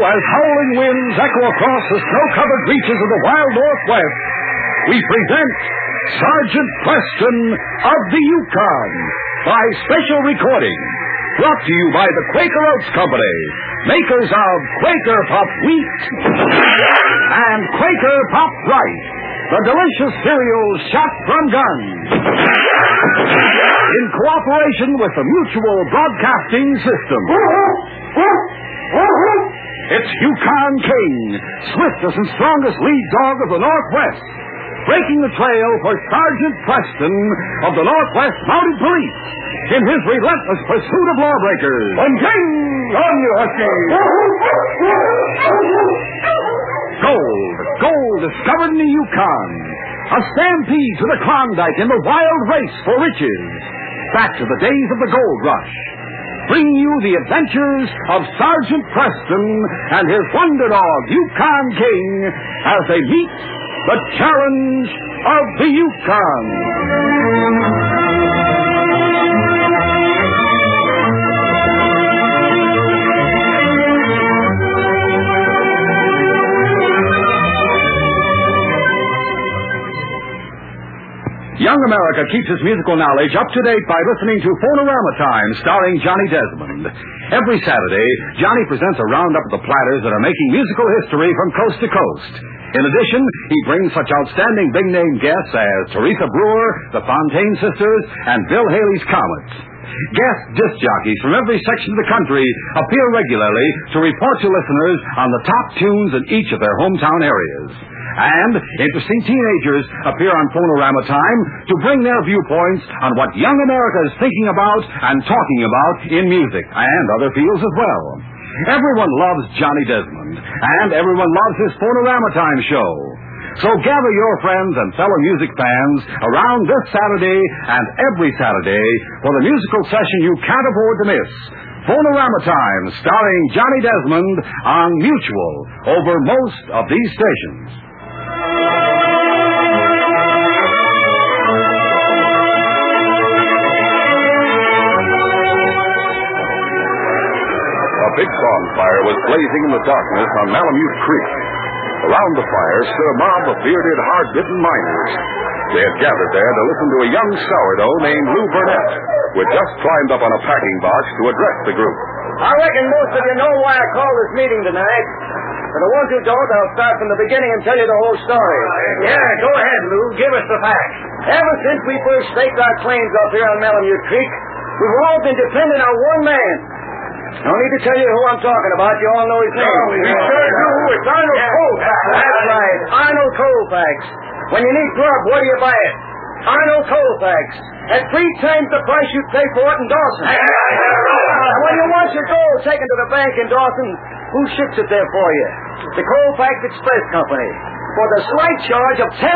as howling winds echo across the snow-covered reaches of the wild Northwest, we present Sergeant Preston of the Yukon by special recording. Brought to you by the Quaker Oats Company, makers of Quaker Puff Wheat and Quaker Puff Rice, the delicious cereal shot from guns. In cooperation with the Mutual Broadcasting System. It's Yukon King, swiftest and strongest lead dog of the Northwest, breaking the trail for Sergeant Preston of the Northwest Mounted Police in his relentless pursuit of lawbreakers. And King, on you, Husky! Gold discovered in the Yukon. A stampede to the Klondike in the wild race for riches. Back to the days of the gold rush. Bringing you the adventures of Sergeant Preston and his wonder dog, Yukon King, as they meet the challenge of the Yukon. Young America keeps its musical knowledge up to date by listening to Phonorama Time, starring Johnny Desmond. Every Saturday, Johnny presents a roundup of the platters that are making musical history from coast to coast. In addition, he brings such outstanding big-name guests as Teresa Brewer, the Fontaine Sisters, and Bill Haley's Comets. Guest disc jockeys from every section of the country appear regularly to report to listeners on the top tunes in each of their hometown areas. And interesting teenagers appear on Phonorama Time to bring their viewpoints on what young America is thinking about and talking about in music and other fields as well. Everyone loves Johnny Desmond, and everyone loves his Phonorama Time show. So gather your friends and fellow music fans around this Saturday and every Saturday for the musical session you can't afford to miss. Phonorama Time, starring Johnny Desmond on Mutual over most of these stations. A big bonfire was blazing in the darkness on Malamute Creek. Around the fire stood a mob of bearded, hard-bitten miners. They had gathered there to listen to a young sourdough named Lou Burnett, who had just climbed up on a packing box to address the group. I reckon most of you know why I called this meeting tonight. For the ones who don't, I'll start from the beginning and tell you the whole story. Yeah, go ahead, Lou. Give us the facts. Ever since we first staked our claims up here on Malamute Creek, we've all been dependent on one man. No need to tell you who I'm talking about. You all know his name. Oh, we sure do. It's Arnold Colfax. That's right. Arnold Colfax. When you need grub, where do you buy it? Arnold Colfax. At 3 times the price you pay for it in Dawson. And when you want your gold taken to the bank in Dawson, who ships it there for you? The Colfax Express Company. For the slight charge of 10%.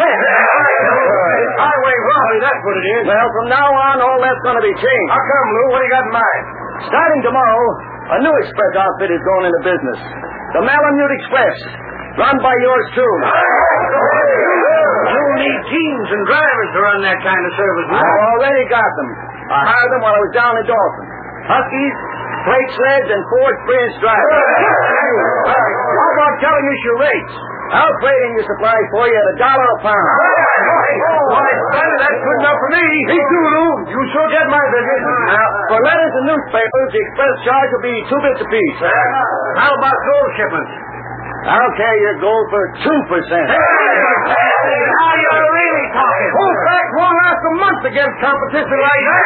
Highway robbery, that's what it is. Well, from now on, all that's going to be changed. How come, Lou? What do you got in mind? Starting tomorrow, a new express outfit is going into business. The Malamute Express, run by yours truly. You need teams and drivers to run that kind of service, Lou. I've already got them. I hired them while I was down in Dawson. Huskies, freight sleds, and 4 experienced drivers. How about telling us your rates? I'll trade in your supplies for you at $1 a pound. Why, Sonny, that's good enough for me. Me too, Lou. You sure get my business. Now, for letters and newspapers, the express charge will be 2 bits apiece. How about gold shipments? I'll carry your gold for 2%. Now you're really talking. Colfax won't last a month against competition like that.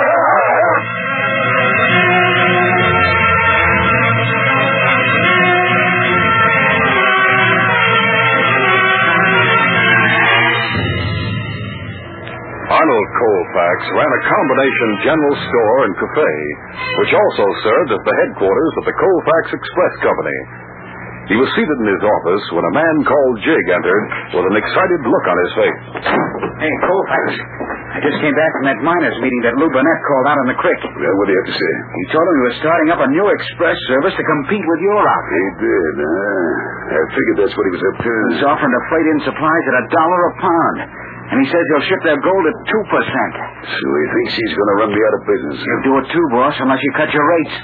Arnold Colfax ran a combination general store and cafe, which also served as the headquarters of the Colfax Express Company. He was seated in his office when a man called Jig entered with an excited look on his face. Hey, Colfax, I just came back from that miners' meeting that Lou Burnett called out on the creek. Well, what do you have to say? He told him he was starting up a new express service to compete with your outfit. He did, huh? I figured that's what he was up to. He's offering to freight in supplies at $1 a pound. And he says he'll ship their gold at 2%. So he thinks he's going to run me out of business. He'll do it too, boss, unless you cut your rates.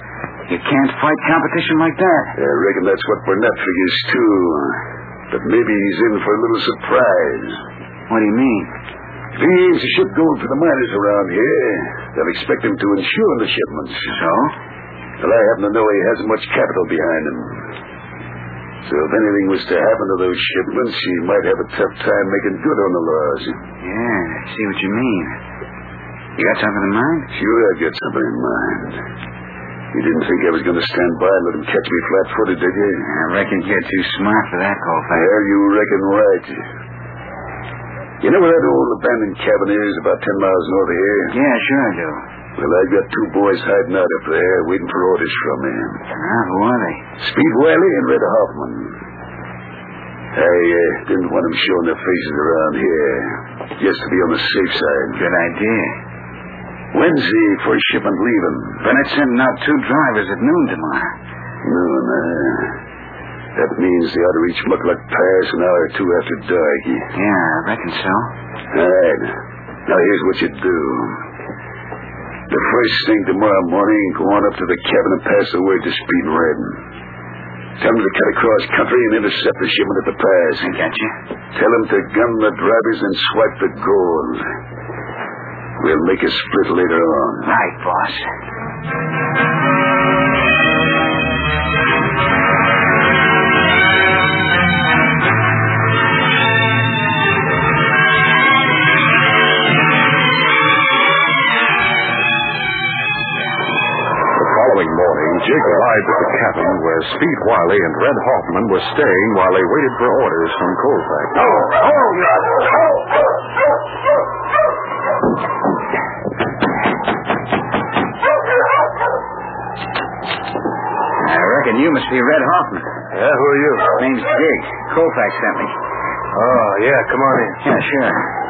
You can't fight competition like that. I reckon that's what Burnett figures, too. But maybe he's in for a little surprise. What do you mean? If he aims to ship gold for the miners around here, they'll expect him to insure the shipments. So? Well, I happen to know he hasn't much capital behind him. So if anything was to happen to those shipments, he might have a tough time making good on the laws. Yeah, I see what you mean. You got something in mind? Sure, I've got something in mind. You didn't think I was going to stand by and let him catch me flat-footed, did you? I reckon you're too smart for that, Colfax. Well, you reckon right. You know where that old abandoned cabin is, about 10 miles north of here? Yeah, sure I do. Well, I've got two boys hiding out up there, waiting for orders from him. Who are they? Speed Wiley and Red Hoffman. I didn't want them showing their faces around here, just to be on the safe side. Good idea. When's the first shipment leaving? Bennett's sending out 2 drivers at noon tomorrow. Noon, that means they ought to reach Muckluck Pass an hour or 2 after dark. Yeah, I reckon so. All right. Now, here's what you do. The first thing tomorrow morning, go on up to the cabin and pass the word to Speed and Redden. Tell them to cut across country and intercept the shipment at the pass. I got you. Tell them to gun the drivers and swipe the gold. We'll make a split later on. Right, boss. Jake arrived at the cabin where Speed Wiley and Red Hoffman were staying while they waited for orders from Colfax. I reckon you must be Red Hoffman. Yeah, who are you? Name's Jig. Colfax sent me. Oh, yeah, come on in. Yeah, sure.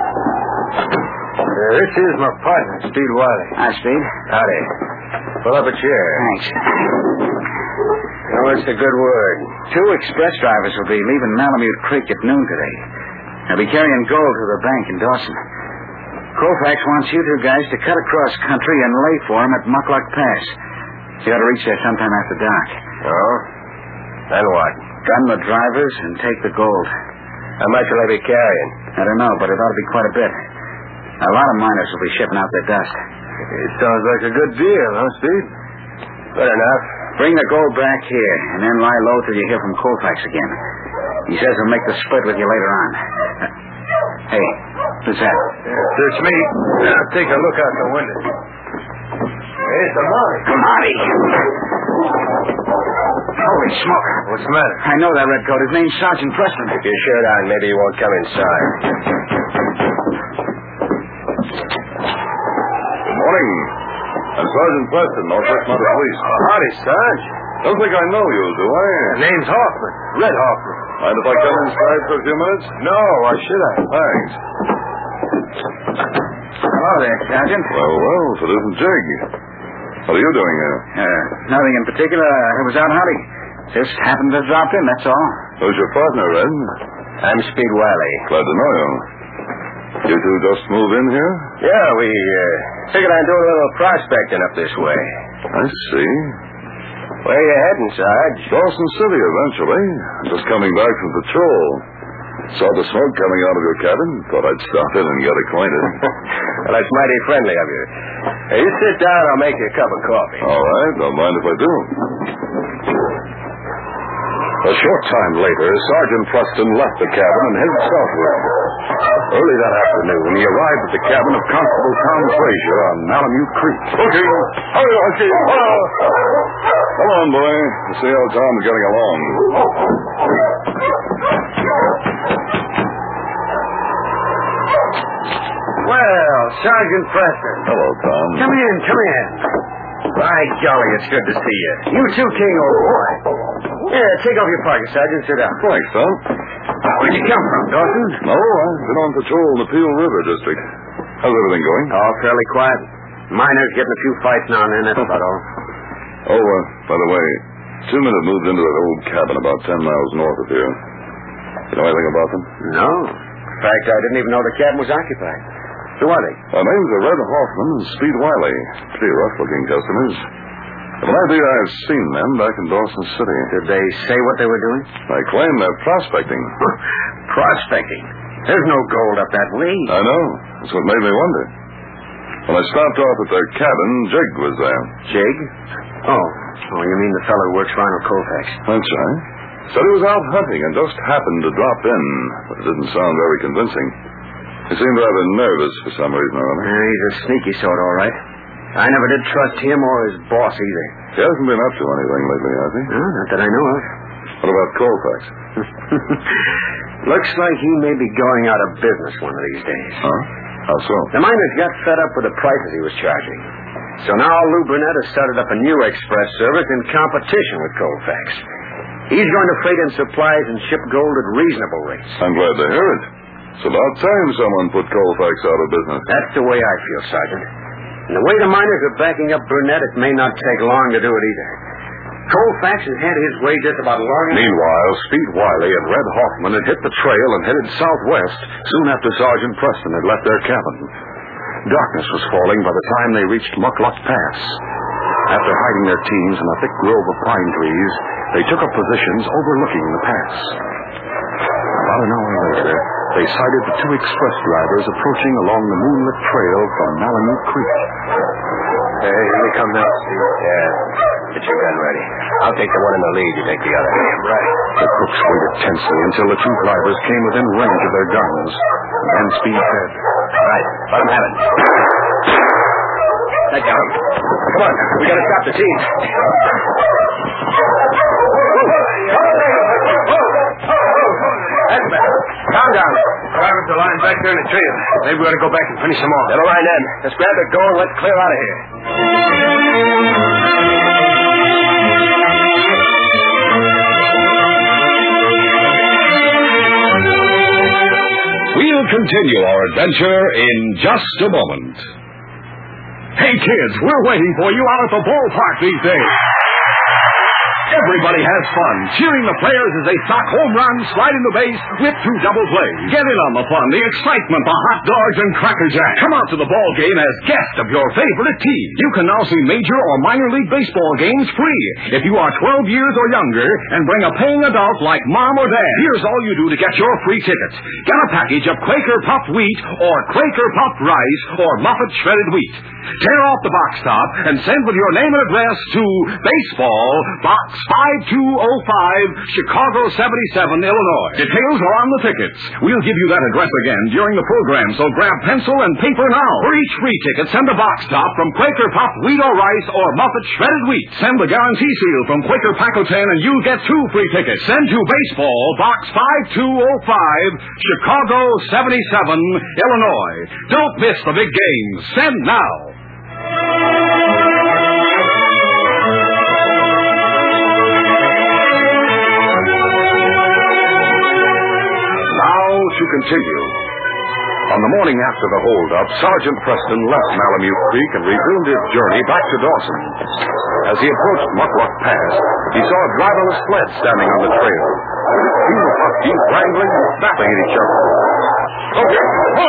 This is my partner, Speed Wiley. Hi, Speed. Howdy. Pull up a chair. Thanks. Now, what's the good word? 2 express drivers will be leaving Malamute Creek at noon today. They'll be carrying gold to the bank in Dawson. Colfax wants you 2 guys to cut across country and lay for him at Muckluck Pass. You ought to reach there sometime after dark. Oh? Then what? Gun the drivers and take the gold. How much will they be carrying? I don't know, but it ought to be quite a bit. A lot of miners will be shipping out their dust. It sounds like a good deal, huh, Speed? Good enough. Bring the gold back here, and then lie low till you hear from Colfax again. He says he'll make the split with you later on. Hey, who's that? Search me. Now, take a look out the window. There's the Marty. Marty! Holy smoke. What's the matter? I know that redcoat. His name's Sergeant Preston. Keep your shirt on. Maybe he won't come inside. Good morning. I'm Sergeant Preston, Northwest Mounted Police. Howdy, Sarge. Don't think I know you, do I? The name's Hoffman. Red Hoffman. Mind if I come inside for a few minutes? No, why should I? Thanks. Hello there, Sergeant. Well, if it isn't Jig. What are you doing here? Nothing in particular. I was out hunting. Just happened to drop in, that's all. Who's your partner, Red? I'm Speed Wiley. Glad to know you. You 2 just moved in here? Yeah, we figured I'd do a little prospecting up this way. I see. Where are you heading, Sarge? Dawson City, eventually. Just coming back from patrol. Saw the smoke coming out of your cabin. Thought I'd stop in and get acquainted. Well, that's mighty friendly of you. Hey, you sit down, I'll make you a cup of coffee. All right, don't mind if I do. A short time later, Sergeant Preston left the cabin and headed southward. Early that afternoon, he arrived at the cabin of Constable Tom Frazier on Malamute Creek. Okay. Hurry, okay. Come on, boy. Let's see how Tom's getting along. Well, Sergeant Preston. Hello, Tom. Come in. By golly, it's good to see you. You too, King, old boy. Yeah, take off your parka, Sergeant. Sit down. Thanks, Tom. Where'd you come from, Dawson? No, I've been on patrol in the Peel River district. How's everything going? Oh, fairly quiet. Miners getting a few fights now and then, that's about all. Oh, by the way, 2 men have moved into that old cabin about 10 miles north of here. You know anything about them? No. In fact, I didn't even know the cabin was occupied. Who are they? Their names are Red Hoffman and Speed Wiley. Pretty rough-looking customers. Maybe I've seen them back in Dawson City. Did they say what they were doing? I claim they're prospecting. Prospecting? There's no gold up that way. I know. That's what made me wonder. When I stopped off at their cabin, Jig was there. Jig? Oh, you mean the fellow who works for Arnold Colfax? That's right. Said he was out hunting and just happened to drop in, but it didn't sound very convincing. He seemed rather nervous for some reason or other. He's a sneaky sort, all right. I never did trust him or his boss either. He hasn't been up to anything lately, has he? No, not that I know of. What about Colfax? Looks like he may be going out of business one of these days. Huh? How so? The miners got fed up with the prices he was charging. So now Lou Burnett has started up a new express service in competition with Colfax. He's going to freight in supplies and ship gold at reasonable rates. I'm glad to hear it. It's about time someone put Colfax out of business. That's the way I feel, Sergeant. And the way the miners are backing up Burnett, it may not take long to do it either. Colfax has had his way just about long enough. Meanwhile, Speed Wiley and Red Hoffman had hit the trail and headed southwest soon after Sergeant Preston had left their cabin. Darkness was falling by the time they reached Muckluck Pass. After hiding their teams in a thick grove of pine trees, they took up positions overlooking the pass. About an hour later, they sighted the two express drivers approaching along the moonlit trail from Malamute Creek. Hey, here they come now, Steve. Yeah. Get your gun ready. I'll take the one in the lead. You take the other. Right. The crooks waited tensely until the two drivers came within range of their guns. Then Speed said, Right. Let them have it. Let go. Come on. We gotta stop the team. That's better. Calm down. Drivers are lying back there in the trail. Maybe we ought to go back and finish them off. Never mind then. Let's grab the gold and let's clear out of here. We'll continue our adventure in just a moment. Hey, kids, we're waiting for you out at the ballpark these days. Everybody has fun, cheering the players as they sock home runs, slide in the base, whip through double plays. Get in on the fun, the excitement, the hot dogs, and Cracker Jack. Come out to the ball game as guest of your favorite team. You can now see major or minor league baseball games free if you are 12 years or younger and bring a paying adult like Mom or Dad. Here's all you do to get your free tickets. Get a package of Quaker puffed wheat or Quaker puffed rice or Muffet shredded wheat. Tear off the box top and send with your name and address to Baseball, Box 5205, Chicago 77, Illinois. Details are on the tickets. We'll give you that address again during the program, so grab pencil and paper now. For each free ticket, send a box top from Quaker puffed wheat or rice or Muffet shredded wheat. Send the guarantee seal from Quaker Packleton and you'll get 2 free tickets. Send to Baseball, Box 5205, Chicago 77, Illinois. Don't miss the big games. Send now. To continue. On the morning after the holdup, Sergeant Preston left Malamute Creek and resumed his journey back to Dawson. As he approached Muckluck Pass, he saw a driverless sled standing on the trail. Two huskies wrangling and snapping at each other. Okay.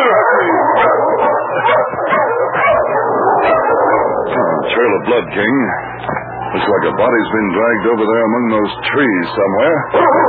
Trail of blood, King. Looks like a body's been dragged over there among those trees somewhere.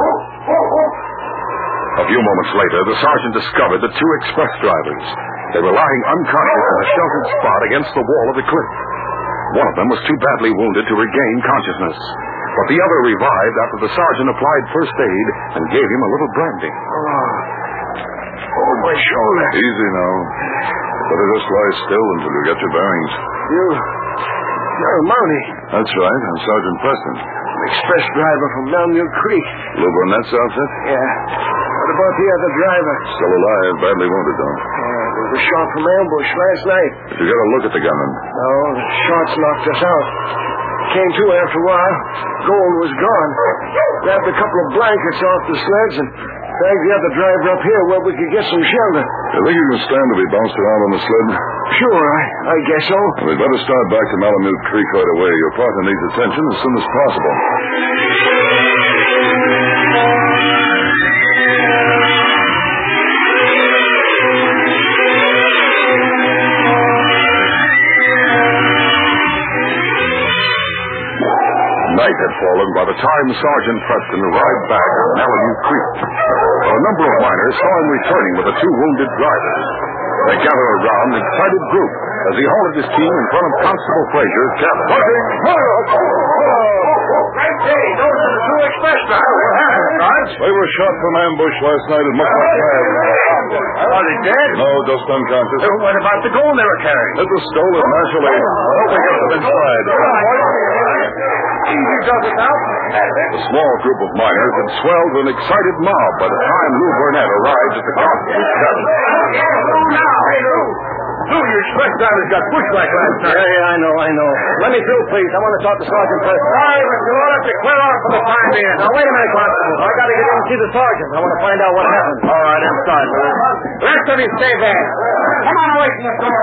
A few moments later, the sergeant discovered the two express drivers. They were lying unconscious in a sheltered spot against the wall of the cliff. One of them was too badly wounded to regain consciousness, but the other revived after the sergeant applied first aid and gave him a little brandy. Oh, my shoulder. Easy now. Better just lie still until you get your bearings. You're Mountie. That's right. I'm Sergeant Preston. Express driver from Malamute Creek. Lou Burnett's outfit? Yeah. What about the other driver? Still alive, badly wounded, though. There was a shot from ambush last night. Did you get a look at the gunman? No, the shots knocked us out. Came to after a while. Gold was gone. Grabbed a couple of blankets off the sleds and dragged the other driver up here where we could get some shelter. You think you can stand to be bounced around on the sled? Sure, I guess so. Well, we'd better start back to Malamute Creek right away. Your partner needs attention as soon as possible. night had fallen by the time Sergeant Preston arrived back at Malamute Creek. A number of miners saw him returning with the two wounded drivers. They gathered around an excited group as he halted his team in front of Constable Frazier's cabin. Great day. Those are the two express drivers. What happened, Sarge? They were shot from ambush last night at Mucklock Pass. Are they dead? No, just unconscious. What about the gold they were carrying? It was stolen, naturally. I hope we get them inside. Easy does it now. The small group of miners had swelled to an excited mob by the time Lou Burnett arrived at the constable's cabin. Hey, Lou. Lou, your express drivers got bushwhacked last night. Yeah, I know. Let me through, please. I want to talk to Sergeant Preston. All right, but you'll have to clear out for the time being. Now, wait a minute, Constable. I got to get in and see the sergeant. I want to find out what happened. All right, I'm sorry, Lou. Rest of you stay there. Come on away from the door.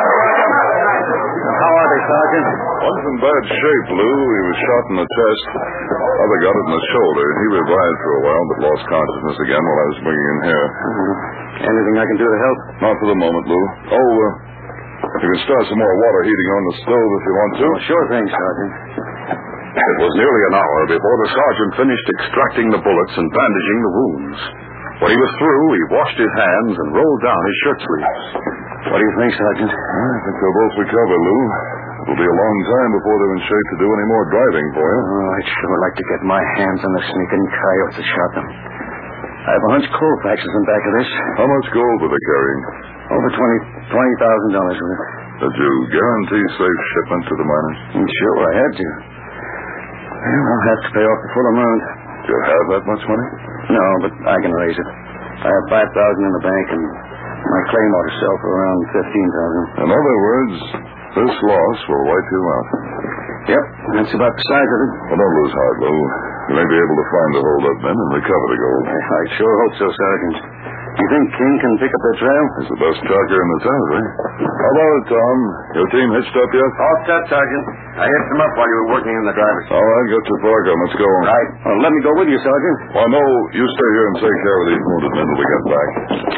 How are they, Sergeant? One's in bad shape, Lou. He was shot in the chest. Other got it in the shoulder. He revived for a while, but lost consciousness again while I was bringing him here. Anything I can do to help? Not for the moment, Lou. You can start some more water heating on the stove if you want to. Sure thing, Sergeant. It was nearly an hour before the sergeant finished extracting the bullets and bandaging the wounds. When he was through, he washed his hands and rolled down his shirt sleeves. What do you think, Sergeant? I think they'll both recover, Lou. It'll be a long time before they're in shape to do any more driving for you. Oh, I'd sure like to get my hands on the sneaking coyotes that shot them. I have a hunch Colfax is in back of this. How much gold were they carrying? Over $20,000 with it. Did you guarantee safe shipment to the miners? Sure, I had to. Well, I'll have to pay off the full amount. Do you have that much money? No, but I can raise it. I have $5,000 in the bank, and my claim ought to sell for around $15,000. In other words, this loss will wipe you out. Yep, that's about the size of it. Well, don't lose heart, Lou. You may be able to find the hold-up men and recover the gold. I sure hope so, Sergeant. You think King can pick up their trail? He's the best tracker in the town, eh? How about it, Tom? Your team hitched up yet? All set, Sergeant. I hitched them up while you were working in the driver's seat. All right, get your park on. Let's go. Right. Well, let me go with you, Sergeant. Well, no, you stay here and take care of these wounded men till we get back.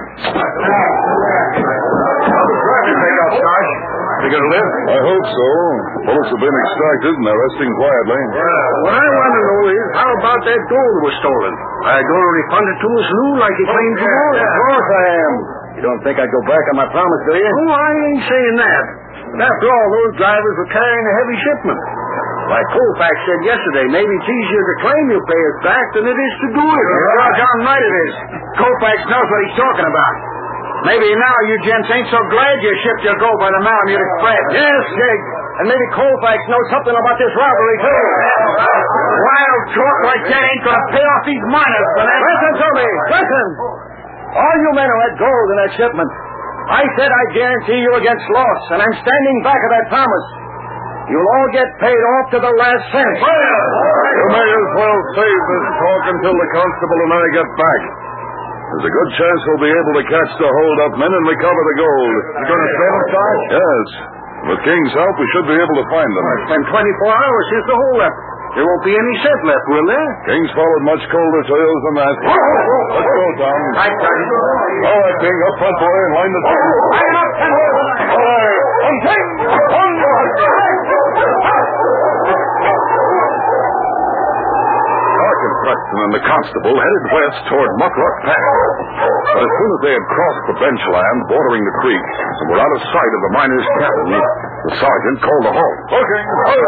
How's the driver take out, Sarge? They gonna live? I hope so. Bullets have been extracted and they're resting quietly. What I want to know is, how about that gold that was stolen? Are you going to refund it to us, Lou, like you claimed to do? Of course I am. You don't think I'd go back on my promise, do you? Oh, I ain't saying that. But after all, those drivers were carrying a heavy shipment. Like Colfax said yesterday, maybe it's easier to claim you pay us back than it is to do it. You're doggone right it is. Colfax knows what he's talking about. Maybe now you gents ain't so glad you shipped your gold by the Malamute Express. Yes, Jake. And maybe Colfax knows something about this robbery, too. Wild talk like that ain't going to pay off these miners, Burnett. Listen to me. Listen. All you men who had gold in that shipment, I said I'd guarantee you against loss, and I'm standing back of that promise. You'll all get paid off to the last cent. You may as well save this talk until the constable and I get back. There's a good chance we'll be able to catch the hold-up men and recover the gold. You going to save them, Sarge? Yes. With King's help, we should be able to find them. It's been 24 hours since the hold-up. There won't be any scent left, will there? King's followed much colder trails than that. Let's go, Tom. Right, Sergeant. All right, King. Up front, boy, and line the trail. I'm up, All right. Sergeant Preston and the constable headed west toward Mucklock Pass. But as soon as they had crossed the bench land bordering the creek and were out of sight of the miners' cabin, the sergeant called a halt. Okay.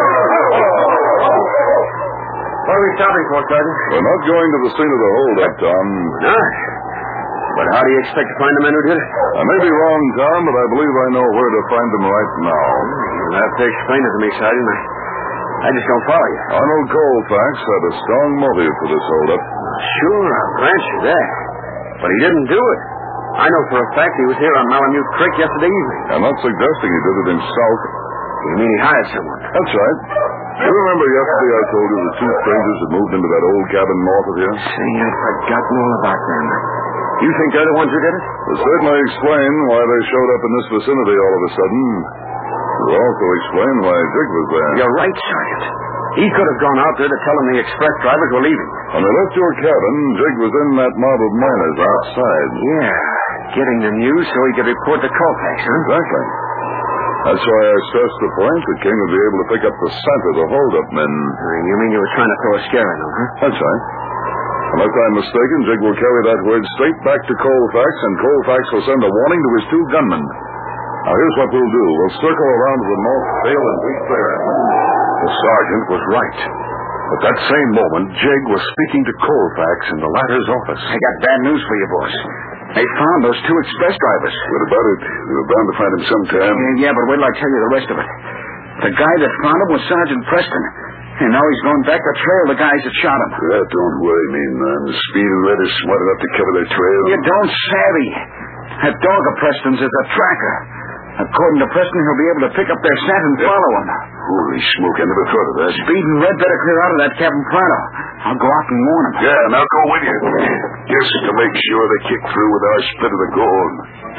What are we stopping for, Sergeant? We're not going to the scene of the holdup, Tom. No. But how do you expect to find the men who did it? I may be wrong, Tom, but I believe I know where to find them right now. You'll have to explain it to me, Sergeant. I just don't follow you. Arnold Colfax had a strong motive for this holdup. Sure, I'll grant you that. But he didn't do it. I know for a fact he was here on Malamute Creek yesterday evening. I'm not suggesting he did it himself. You mean he hired someone? That's right. You remember yesterday I told you the two strangers had moved into that old cabin north of here? See, I'd forgotten all about them. You think they're the ones who did it? Will certainly explain why they showed up in this vicinity all of a sudden. It will also explain why Jig was there. You're right, Sergeant. He could have gone out there to tell them the express drivers were leaving. When they left your cabin, Jig was in that mob of miners outside. Yeah, getting the news so he could report to Colfax, huh? Exactly. That's why I stressed the point that King would be able to pick up the scent of the hold-up men. You mean you were trying to throw a scare in them, huh? That's right. Unless I'm mistaken, Jig will carry that word straight back to Colfax, and Colfax will send a warning to his two gunmen. Now, here's what we'll do. We'll circle around to the north trail and wait there. The sergeant was right. At that same moment, Jig was speaking to Colfax in the latter's office. I got bad news for you, boss. They found those two express drivers. What about it? We were bound to find him sometime. Yeah, but wait till I tell you the rest of it. The guy that found him was Sergeant Preston. And now he's going back to trail the guys that shot him. Don't worry me, man. The Speed and Red is smart enough to cover their trail. You don't savvy. That dog of Preston's is a tracker. According to Preston, he'll be able to pick up their scent and follow him. Holy smoke, I never thought of that. Speed and Red better clear out of that cabin pronto. I'll go out and warn him. Yeah, and I'll go with you. Just to make sure they kick through with our split of the gold.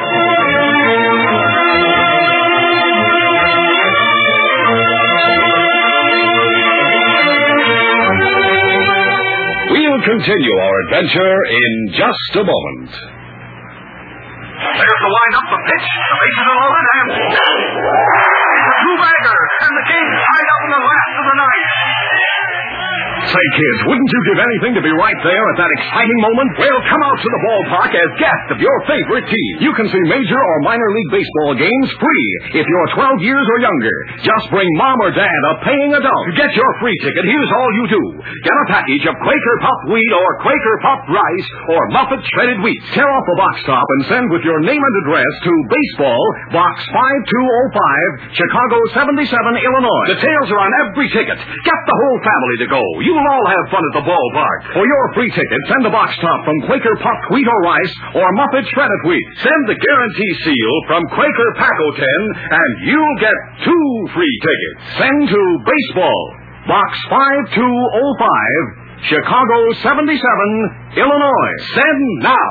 We'll continue our adventure in just a moment. There's the wind-up, the pitch, the bases are loaded, and... It's a two-bagger, and the game's tied up in the last of the night. Say, kids, wouldn't you give anything to be right there at that exciting moment? Well, come out to the ballpark as guests of your favorite team. You can see major or minor league baseball games free if you're 12 years or younger. Just bring mom or dad, a paying adult. To get your free ticket, here's all you do. Get a package of Quaker Puffed Wheat or Quaker Puffed Rice or Muffet Shredded Wheat. Tear off a box top and send with your name and address to Baseball, Box 5205, Chicago 77, Illinois. Details are on every ticket. Get the whole family to go. You'll all have fun at the ballpark. For your free ticket, send a box top from Quaker Puffed Wheat or Rice or Muffet Shredded Wheat. Send the guarantee seal from Quaker Paco 10 and you'll get 2 free tickets. Send to Baseball, Box 5205, Chicago 77, Illinois. Send now.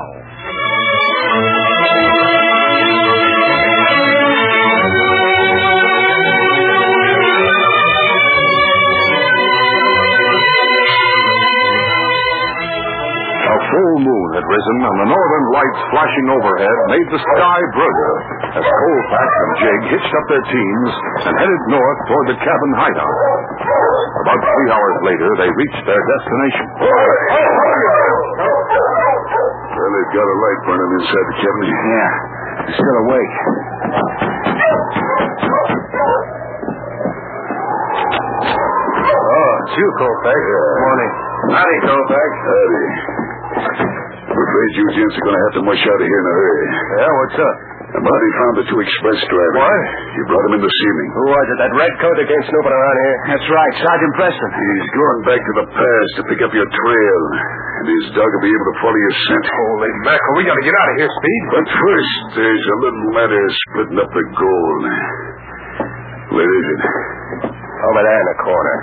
A full moon had risen, and the northern lights flashing overhead made the sky brilliant as Colfax and Jig hitched up their teams and headed north toward the cabin hideout. About 3 hours later, they reached their destination. Well, they've got a light burning inside the cabin. Yeah, he's still awake. Oh, it's you, Colfax. Good morning. Howdy, Colfax. Howdy. I'm afraid you gents are going to have to mush out of here in a hurry. Yeah, what's up? Somebody found the 2 express drivers. What? You brought them in this evening. Who was it? That redcoat that came snooping around here? That's right, Sergeant Preston. He's going back to the pass to pick up your trail. And his dog will be able to follow your scent. Holy mackerel, we got to get out of here, Speed. But first, there's a little ladder splitting up the gold. Where is it? Over there in the corner.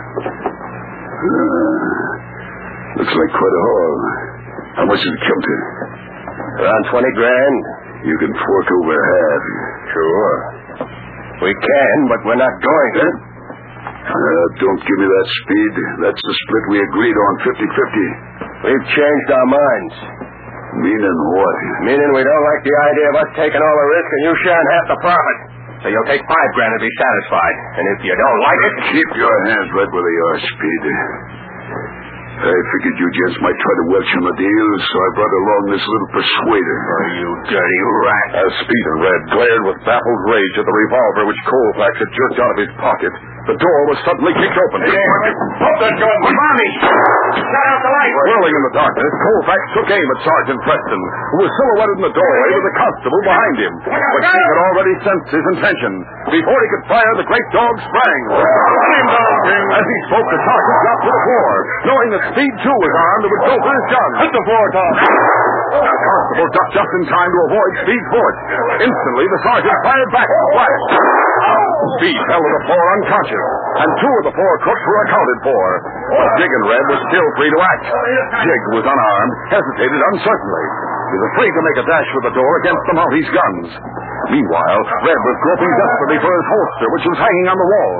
Looks like quite a haul. How much did it come to? Around 20 grand. You can fork over half. Sure. We can, but we're not going to. Don't give me that, Speed. That's the split we agreed on, 50-50. We've changed our minds. Meaning what? Meaning we don't like the idea of us taking all the risk and you sharing half the profit. So you'll take $5 grand and be satisfied. And if you don't like it... Keep your hands right where they are, Speed. I figured you gents might try to welch on the deal, so I brought along this little persuader. Oh, you dirty rat. As Speed and Red glared with baffled rage at the revolver which Colfax had jerked out of his pocket, the door was suddenly kicked open. Drop that gun. Mamie! Shut out the light. Whirling in the darkness, Colfax took aim at Sergeant Preston, who was silhouetted in the doorway with the constable behind him. But he had already sensed his intention. Before he could fire, the great dog sprang. Run him down, King. As he spoke, the sergeant dropped to the floor. Knowing that Speed, too, was armed and would go for his gun. Hit the floor, Tom. The constable ducked just in time to avoid Speed's bullet. Instantly, the sergeant fired back with a flash. Speed fell to the floor unconscious, and 2 of the 4 crooks were accounted for. But Jig and Red were still free to act. Jig, who was unarmed, hesitated uncertainly. He was afraid to make a dash for the door against the Mounties' guns. Meanwhile, Red was groping desperately for his holster, which was hanging on the wall.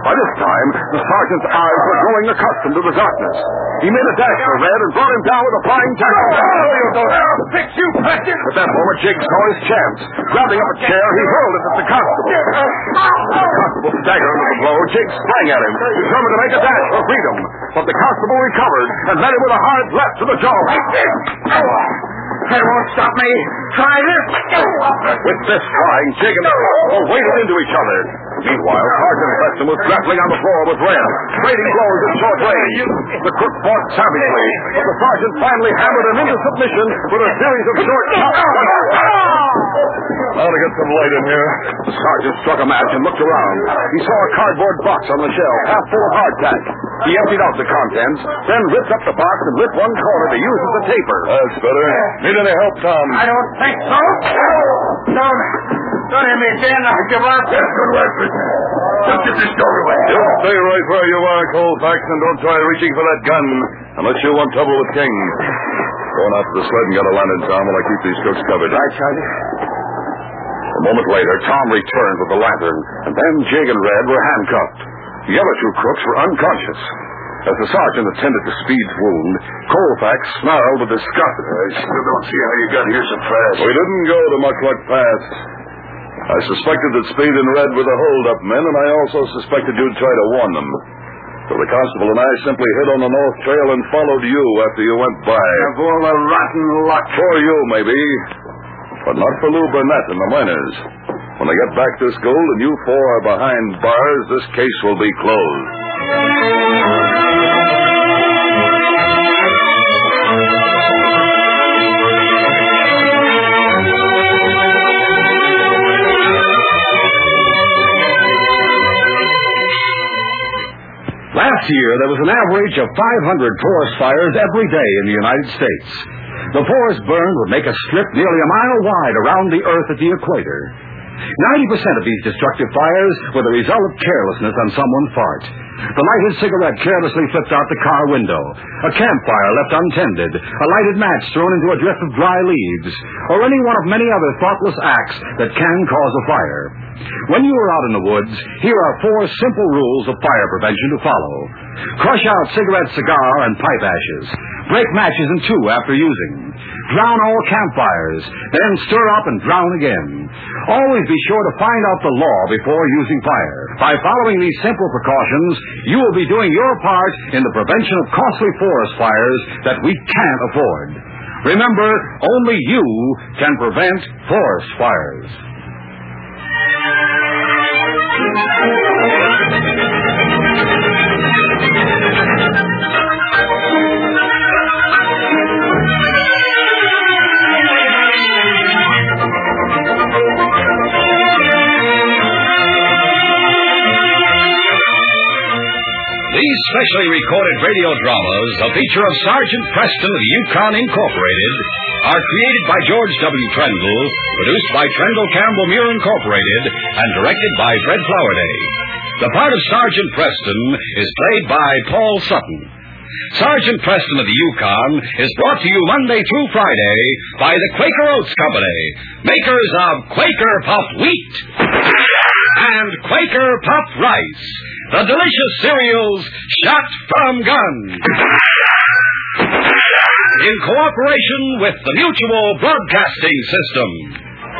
By this time, the sergeant's eyes were growing accustomed to the darkness. He made a dash for Red and brought him down with a flying tackle. Oh, you don't have to fix you, bastard! At that moment, Jiggs saw his chance. Grabbing up a chair, he hurled it at the constable. The constable staggered under the blow. Jiggs sprang at him, determined to make a dash for freedom. But the constable recovered and met him with a hard left to the jaw. That won't stop me. Try this. With this flying, Jig and the constable waded into each other. Meanwhile, Sergeant Preston was grappling on the floor with Red, trading blows at short range. The crook fought savagely, but the sergeant finally hammered him into submission with a series of short chops. Now to get some light in here. The sergeant struck a match and looked around. He saw a cardboard box on the shelf, half full of hardtack. He emptied out the contents, then ripped up the box and lit one corner to use as a taper. That's better. Need any help, Tom? I don't think so. Don't hit me again. I'll give up. Good work, Prisoner. Just get this door away. Just stay right where you are, Colfax, and don't try reaching for that gun unless you want trouble with King. Going out to the sled and get a lantern, Tom, while I keep these crooks covered. Right, Sergeant. A moment later, Tom returned with the lantern, and then Jig and Red were handcuffed. The other two crooks were unconscious. As the sergeant attended to Speed's wound, Colfax snarled with disgust. I still don't see how you got here so fast. We didn't go to Muckluck Pass. I suspected that Speed and Red were the hold-up men, and I also suspected you'd try to warn them. So the constable and I simply hid on the north trail and followed you after you went by. Of all the rotten luck. For you, maybe. But not for Lou Burnett and the miners. When they get back this gold and you four are behind bars, this case will be closed. Last year, there was an average of 500 forest fires every day in the United States. The forest burned would make a strip nearly a mile wide around the Earth at the equator. 90% of these destructive fires were the result of carelessness on someone's part. The lighted cigarette carelessly flipped out the car window, a campfire left untended, a lighted match thrown into a drift of dry leaves, or any one of many other thoughtless acts that can cause a fire. When you are out in the woods, here are 4 simple rules of fire prevention to follow. Crush out cigarette, cigar, and pipe ashes. Break matches in 2 after using. Drown all campfires, then stir up and drown again. Always be sure to find out the law before using fire. By following these simple precautions, you will be doing your part in the prevention of costly forest fires that we can't afford. Remember, only you can prevent forest fires. These specially recorded radio dramas, a feature of Sergeant Preston of the Yukon Incorporated, are created by George W. Trendle, produced by Trendle Campbell Muir Incorporated, and directed by Fred Flowerday. The part of Sergeant Preston is played by Paul Sutton. Sergeant Preston of the Yukon is brought to you Monday through Friday by the Quaker Oats Company, makers of Quaker Puff Wheat and Quaker Puff Rice, the delicious cereals shot from guns. In cooperation with the Mutual Broadcasting System.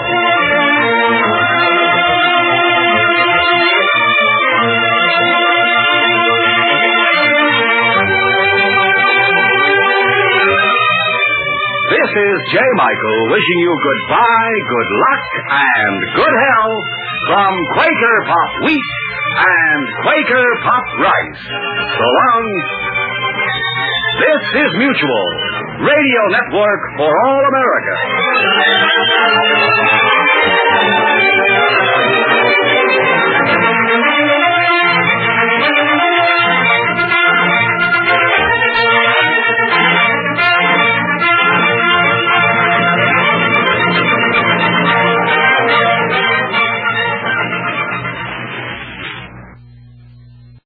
This is J. Michael wishing you goodbye, good luck, and good health from Quaker Puff Wheat and Quaker Puff Rice. So long. This is Mutual, Radio Network for all America.